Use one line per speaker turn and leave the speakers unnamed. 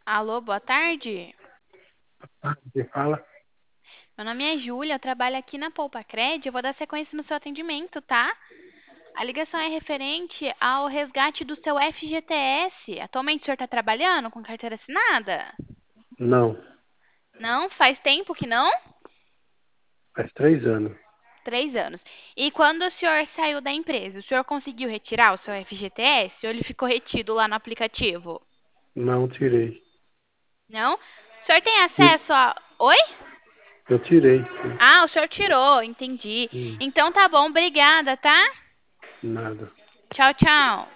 Alô, boa tarde.
Você fala?
Meu nome é Júlia, eu trabalho aqui na Poupa Cred. Eu vou dar sequência no seu atendimento, tá? A ligação é referente ao resgate do seu FGTS. Atualmente o senhor está trabalhando com carteira assinada?
Não,
Não? Faz tempo que não?
faz 3 anos.
3 anos. E quando o senhor saiu da empresa, o senhor conseguiu retirar o seu FGTS ou ele ficou retido lá no aplicativo?
Não tirei.
Não? O senhor tem
Ti-
acesso a. Oi?
Eu tirei, sim.
Ah, o senhor tirou, entendi.
Sim,
Então tá bom, obrigada, tá?
nada.
Tchau, tchau.